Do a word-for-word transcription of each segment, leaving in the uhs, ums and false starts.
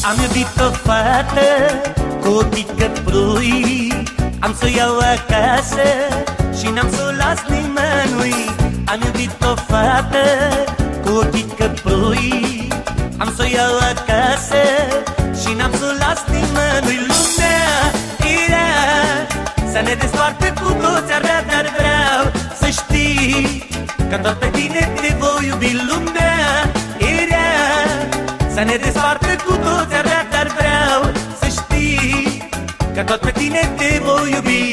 Am iubit o fată cu ochii căprui, am să o iau acasă și n-am să o las nimănui. Am iubit o fată cu ochii căprui, am să o iau acasă și n-am să o las nimănui. Lumea era să ne despartă cu toți, ar vrea, dar vreau să știi că tot pe tine te voi iubi. Lumea era să ne despartă cu toți, ar vrea, dar vreau să știi că tot pe tine te voi iubi.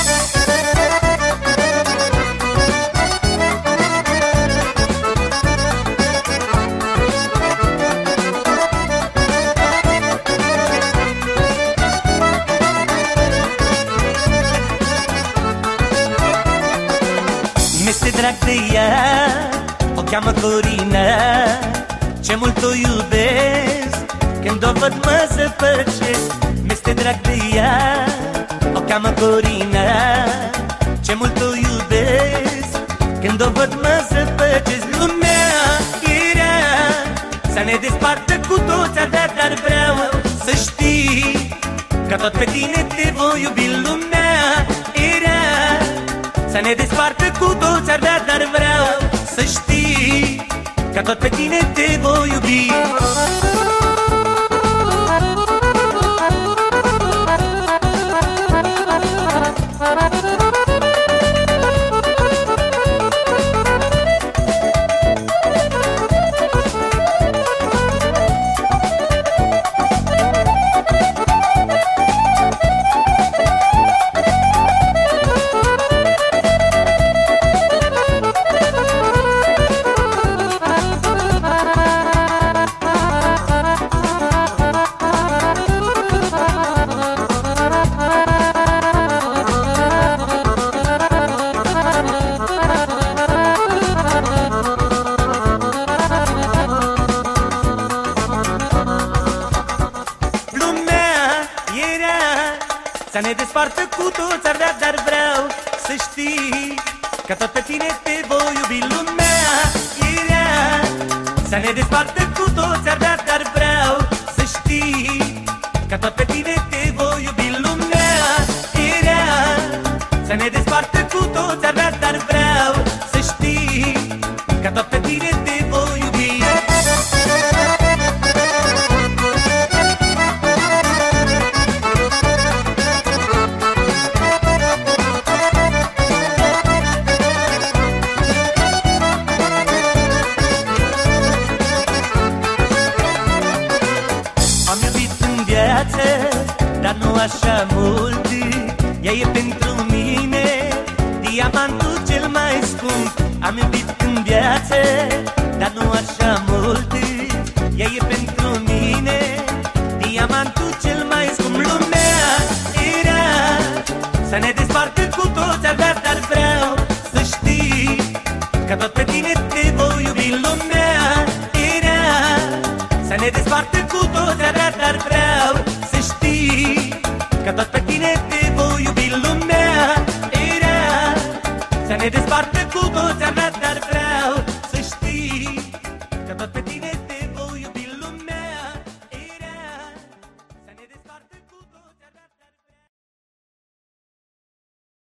Mi-este drag de ea, o cheamă Corina, ce mult o iubesc, când o văd mă zăpăcesc. Mi-este drag de ea, o cheamă Corina, ce mult o iubesc, când o văd mă zăpăcesc. Lumea era să ne despartă cu toți, dar, dar vreau să știi că tot pe tine te voi iubi. Lumea era să ne despartă cu toți, ar vrea, dar vreau să știi că tot pe tine te voi iubi. Să ne despartă cu toți, ar vrea, dar vreau să știi că tot pe tine te voi iubi. Lumea era să ne despartă cu toți, ar vrea, dar vreau să știi că tot pe tine te voi iubi. Lumea era să ne despartă cu toți, ar vrea, dar vreau să știi că tot pe tine te voi iubi. Dar nu așa mult, ea e pentru mine diamantul cel mai scump. Am iubit în viață,